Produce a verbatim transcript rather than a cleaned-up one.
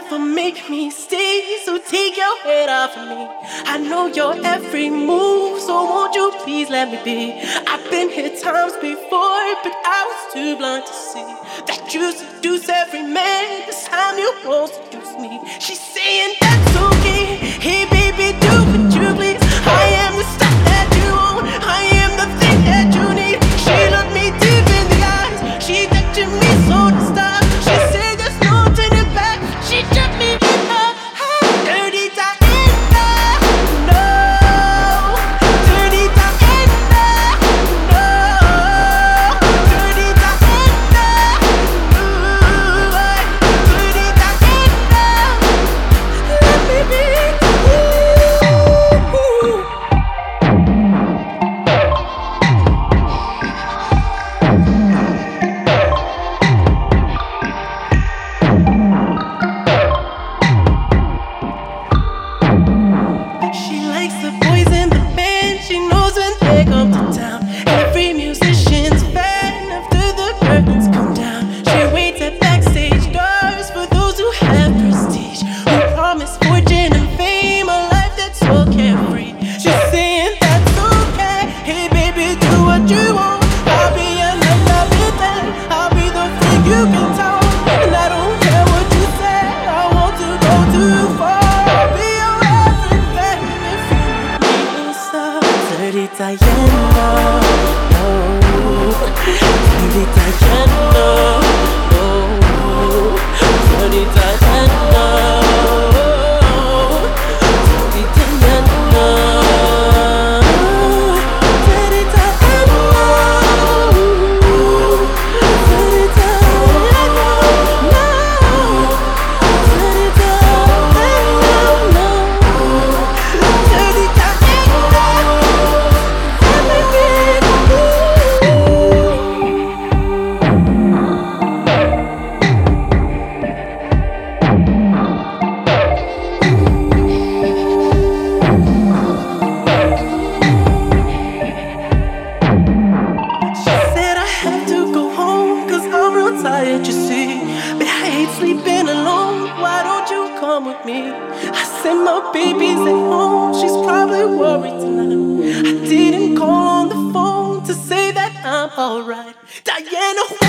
never make me stay, so take your head off of me. I know your every move, so won't you please let me be? I've been here times before, but I was too blind to see that you seduce every man. This time you won't seduce me. She's saying that's okay. Hey baby, do what you please. I am the stuff that you want. I am the thing that you need. She looked me deep in the eyes. She touching me so to stop. She said there's no turning back. She took me in her dirty Diana. No, dirty Diana. No, dirty Diana. Ooh, dirty Diana. Let me be you. She likes the boys in the band. She knows when they come to town. Every musician's fan after the curtains come down. She waits at backstage doors for those who have prestige, who promise fortune and fame, a life that's so carefree. She's saying that's okay. Hey baby, do what you want. I'll be your night, I'll be that. I'll be the freak you can tell. And I don't care what you say. I want to go too far. I'll be your everything if you make me so. Dirty Diana, no. Dirty Diana, no. Dirty Diana, dirty Diana, dirty Diana, dirty Diana, no. Dirty Diana, no. Dirty Diana, let me be you. She said I have to go home, cause I'm real tired, you see. But I hate sleeping alone, why don't you come with me? I said my baby's at home, she's probably worried tonight. I didn't call on the phone to say that I'm alright. Diana,